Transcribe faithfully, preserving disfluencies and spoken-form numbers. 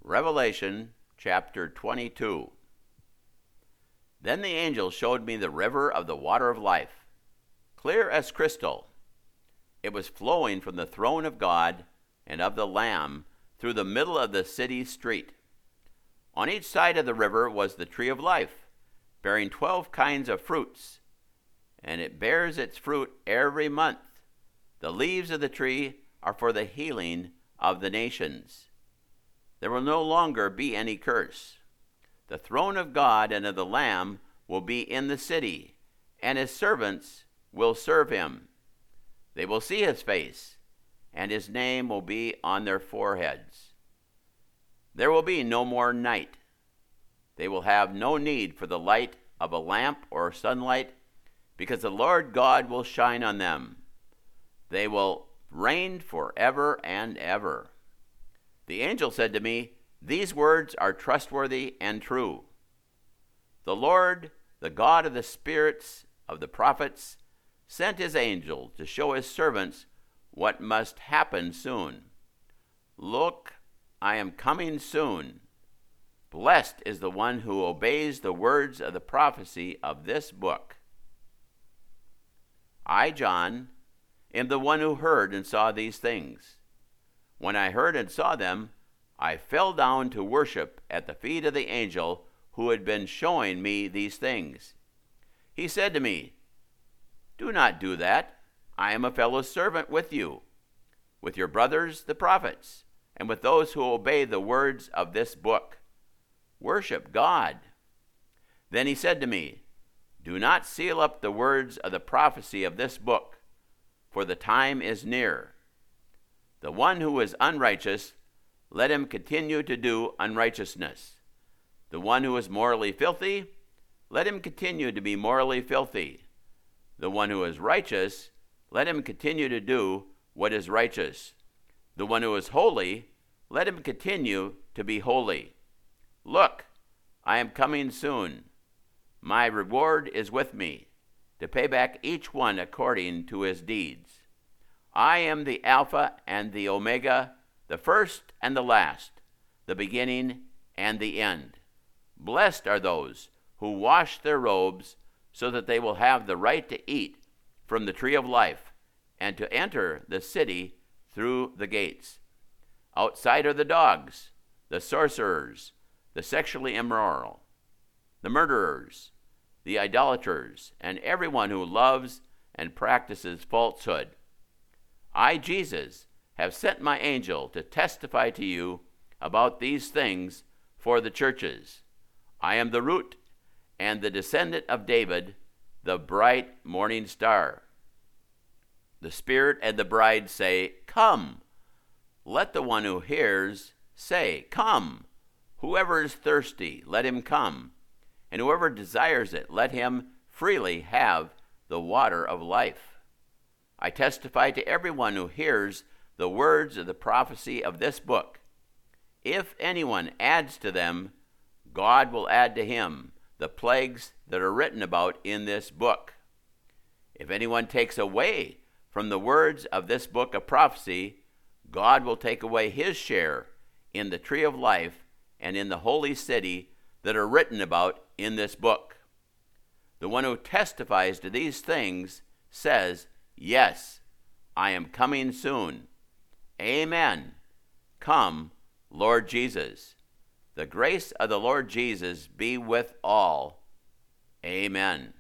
Revelation chapter twenty-two. Then the angel showed me the river of the water of life, clear as crystal. It was flowing from the throne of God and of the Lamb through the middle of the city street. On each side of the river was the tree of life, bearing twelve kinds of fruits, and it bears its fruit every month. The leaves of the tree are for the healing of the nations. There will no longer be any curse. The throne of God and of the Lamb will be in the city, and his servants will serve him. They will see his face, and his name will be on their foreheads. There will be no more night. They will have no need for the light of a lamp or sunlight, because the Lord God will shine on them. They will reign forever and ever. The angel said to me, "These words are trustworthy and true." The Lord, the God of the spirits of the prophets, sent his angel to show his servants what must happen soon. Look, I am coming soon. Blessed is the one who obeys the words of the prophecy of this book. I, John, am the one who heard and saw these things. When I heard and saw them, I fell down to worship at the feet of the angel who had been showing me these things. He said to me, "Do not do that. I am a fellow servant with you, with your brothers the prophets, and with those who obey the words of this book. Worship God." Then he said to me, "Do not seal up the words of the prophecy of this book, for the time is near. The one who is unrighteous, let him continue to do unrighteousness. The one who is morally filthy, let him continue to be morally filthy. The one who is righteous, let him continue to do what is righteous. The one who is holy, let him continue to be holy. Look, I am coming soon. My reward is with me, to pay back each one according to his deeds. I am the Alpha and the Omega, the first and the last, the beginning and the end. Blessed are those who wash their robes, so that they will have the right to eat from the tree of life and to enter the city through the gates. Outside are the dogs, the sorcerers, the sexually immoral, the murderers, the idolaters, and everyone who loves and practices falsehood. I, Jesus, have sent my angel to testify to you about these things for the churches. I am the root and the descendant of David, the bright morning star. The Spirit and the bride say, "Come." Let the one who hears say, "Come." Whoever is thirsty, let him come. And whoever desires it, let him freely have the water of life. I testify to everyone who hears the words of the prophecy of this book. If anyone adds to them, God will add to him the plagues that are written about in this book. If anyone takes away from the words of this book of prophecy, God will take away his share in the tree of life and in the holy city that are written about in this book. The one who testifies to these things says, "Yes, I am coming soon." Amen. Come, Lord Jesus. The grace of the Lord Jesus be with all. Amen.